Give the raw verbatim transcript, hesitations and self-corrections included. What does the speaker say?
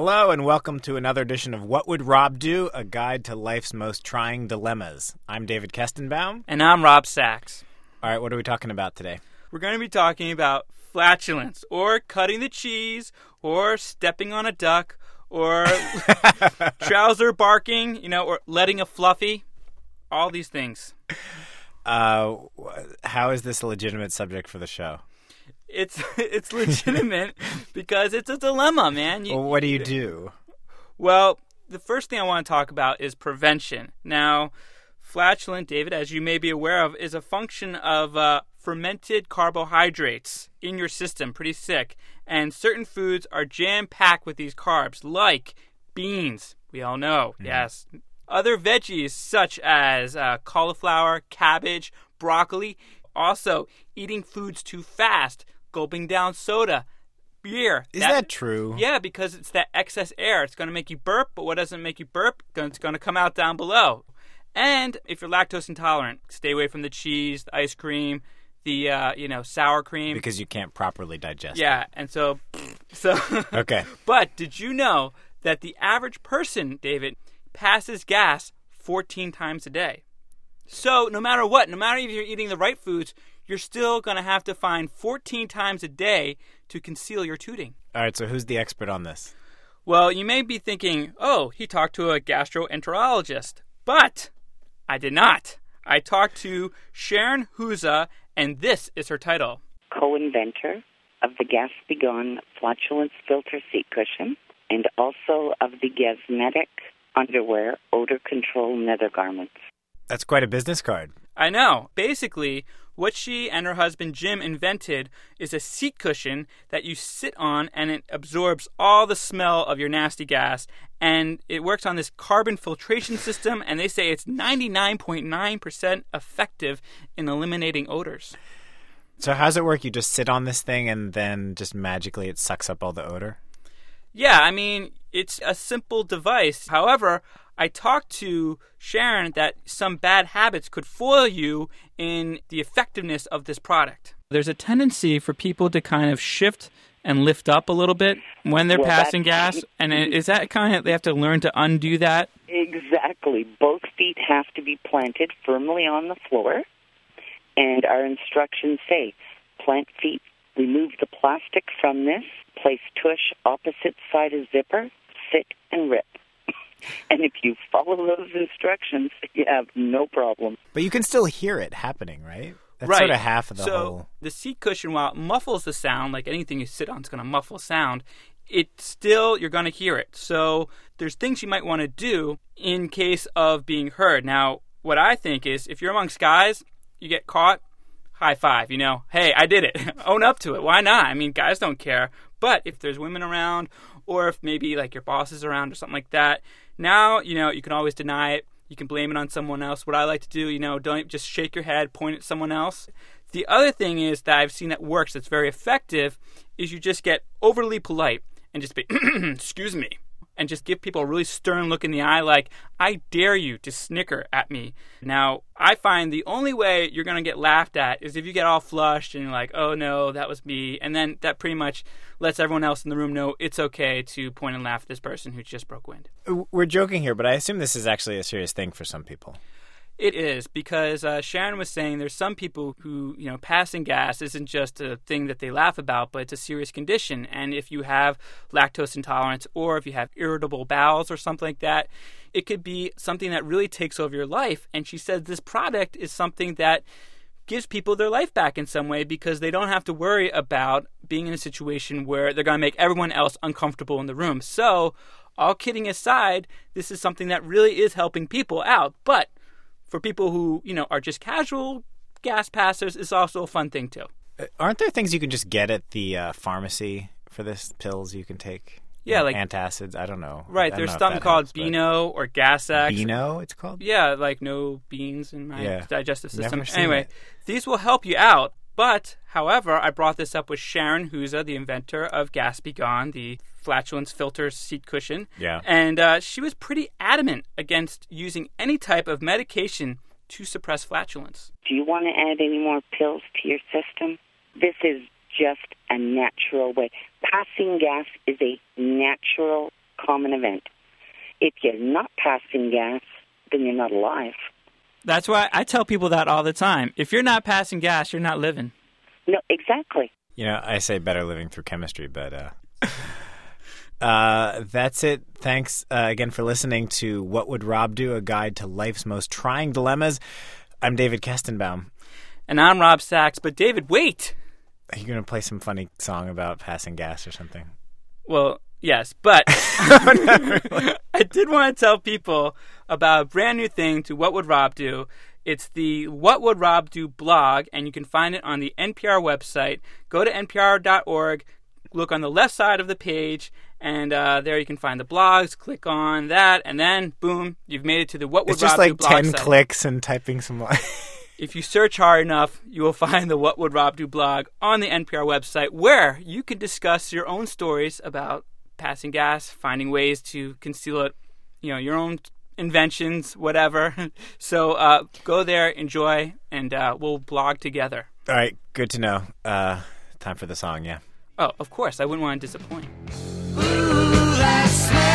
Hello and welcome to another edition of What Would Rob Do? A guide to life's most trying dilemmas. I'm David Kestenbaum. And I'm Rob Sachs. All right, what are we talking about today? We're going to be talking about flatulence, or cutting the cheese, or stepping on a duck, or trouser barking, you know, or letting a fluffy, all these things. Uh, how is this a legitimate subject for the show? It's it's legitimate because it's a dilemma, man. You, well, what do you do? Well, the first thing I want to talk about is prevention. Now, flatulent, David, as you may be aware of, is a function of uh, fermented carbohydrates in your system, pretty sick. And certain foods are jam-packed with these carbs, like beans, we all know, mm. yes. Other veggies such as uh, cauliflower, cabbage, broccoli. Also, eating foods too fast, gulping down soda, beer. Is that, that true? Yeah, because it's that excess air. It's going to make you burp, but what doesn't make you burp? It's going to come out down below. And if you're lactose intolerant, stay away from the cheese, the ice cream, the uh, you know sour cream. Because you can't properly digest yeah, it. Yeah, and so... so okay. But did you know that the average person, David, passes gas fourteen times a day? So no matter what, no matter if you're eating the right foods, you're still going to have to find fourteen times a day to conceal your tooting. All right, so who's the expert on this? Well, you may be thinking, oh, he talked to a gastroenterologist. But I did not. I talked to Sharon Huza, and this is her title. Co-inventor of the Gatsby Gone Flatulence Filter Seat Cushion and also of the Gasmetic Underwear Odor Control Nether Garments. That's quite a business card. I know. Basically, what she and her husband Jim invented is a seat cushion that you sit on and it absorbs all the smell of your nasty gas. And it works on this carbon filtration system, and they say it's ninety-nine point nine percent effective in eliminating odors. So how's it work? You just sit on this thing and then just magically it sucks up all the odor? Yeah, I mean, it's a simple device. However, I talked to Sharon that some bad habits could foil you in the effectiveness of this product. There's a tendency for people to kind of shift and lift up a little bit when they're well, passing gas. And is that kind of, they have to learn to undo that? Exactly. Both feet have to be planted firmly on the floor. And our instructions say, plant feet, remove the plastic from this, place tush opposite side of zipper, sit and rip. And if you follow those instructions, you have no problem. But you can still hear it happening, right? That's right. sort of half of the so whole... the seat cushion, while it muffles the sound, like anything you sit on is going to muffle sound, it still, you're going to hear it. So there's things you might want to do in case of being heard. Now, what I think is, if you're amongst guys, you get caught, high five, you know, hey, I did it. Own up to it. Why not? I mean, guys don't care. But if there's women around, or if maybe like your boss is around or something like that, now, you know, you can always deny it. You can blame it on someone else. What I like to do, you know, don't just shake your head, point at someone else. The other thing is that I've seen that works, that's very effective, is you just get overly polite and just be, excuse me, and just give people a really stern look in the eye like, I dare you to snicker at me. Now, I find the only way you're going to get laughed at is if you get all flushed and you're like, oh no, that was me. And then that pretty much lets everyone else in the room know it's okay to point and laugh at this person who just broke wind. We're joking here, but I assume this is actually a serious thing for some people. It is, because uh, Sharon was saying there's some people who, you know, passing gas isn't just a thing that they laugh about, but it's a serious condition. And if you have lactose intolerance or if you have irritable bowels or something like that, it could be something that really takes over your life. And she said this product is something that gives people their life back in some way because they don't have to worry about being in a situation where they're going to make everyone else uncomfortable in the room. So, all kidding aside, this is something that really is helping people out. But for people who, you know, are just casual gas passers, it's also a fun thing, too. Aren't there things you can just get at the uh, pharmacy for this, pills you can take? Yeah, like... antacids, I don't know. Right, don't there's know something called helps, Beano or Gas-X. Beano, it's called? Yeah, like no beans in my yeah. digestive system. Never seen Anyway, it. These will help you out. But, however, I brought this up with Sharon Huza, the inventor of Gatsby Gone, the flatulence filter seat cushion. Yeah. And uh, she was pretty adamant against using any type of medication to suppress flatulence. Do you want to add any more pills to your system? This is just a natural way. Passing gas is a natural common event. If you're not passing gas, then you're not alive. That's why I tell people that all the time. If you're not passing gas, you're not living. No, exactly. You know, I say better living through chemistry, but uh, uh, that's it. Thanks uh, again for listening to What Would Rob Do? A Guide to Life's Most Trying Dilemmas. I'm David Kestenbaum. And I'm Rob Sachs. But David, wait! Are you going to play some funny song about passing gas or something? Well, yes, but I did want to tell people about a brand new thing to What Would Rob Do? It's the What Would Rob Do blog, and you can find it on the N P R website. Go to N P R dot org, look on the left side of the page, and uh, there you can find the blogs. Click on that, and then, boom, you've made it to the What Would It's just Rob Do like blog ten site. clicks and typing some lines. If you search hard enough, you will find the What Would Rob Do blog on the N P R website, where you can discuss your own stories about passing gas, finding ways to conceal it, you know, your own inventions, whatever. So uh, go there, enjoy, and uh, we'll blog together. All right, good to know. Uh, time for the song, yeah. Oh, of course, I wouldn't want to disappoint. Ooh, that smell.